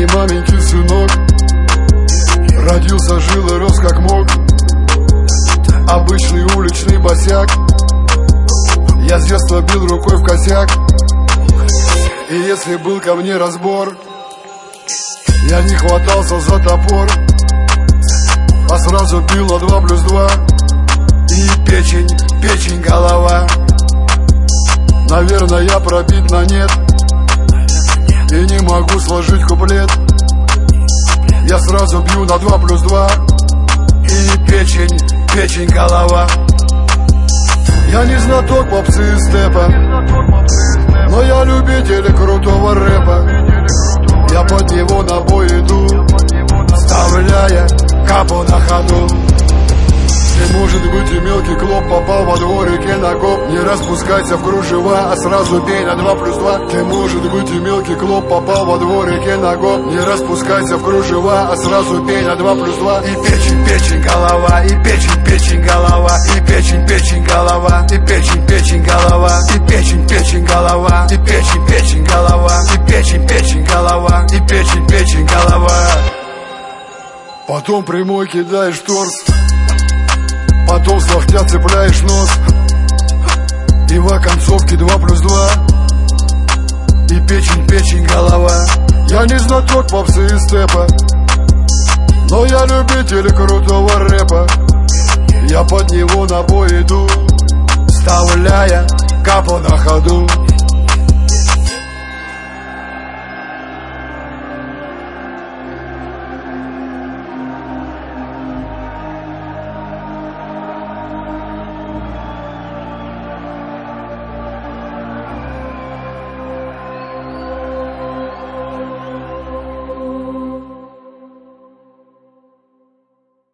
не маменькин сынок. Родился, жил и рос как мог. Обычный уличный босяк. Я с детства бил рукой в косяк. И если был ко мне разбор, я не хватался за топор, а сразу бил на 2+2. И печень, голова. Наверное, я пробит на нет и не могу сложить куплет. Я сразу бью на 2+2. И печень, голова. Я не знаток попсы и степа, но я любитель крутого рэпа. Я под него на бой иду, вставляя капу на ходу. Ты, может быть, и мелкий клоп попал во дворике на коп. Не распускайся в кружева, а сразу бей на 2+2. Ты, может быть, и мелкий клоп попал во дворике на коп. Не распускайся в кружева, а сразу бей на 2+2. И печень, голова, и печень, голова, и печень, голова, и печень, голова, и печень, голова, и печень, голова, и печень, голова, и печень, голова. Потом прямой кидаешь торс, потом с локтя цепляешь нос. И в оконцовке 2+2. И печень, голова. Я не знаток попсы и степа, но я любитель крутого рэпа. Я под него на бой иду, вставляя капу на ходу.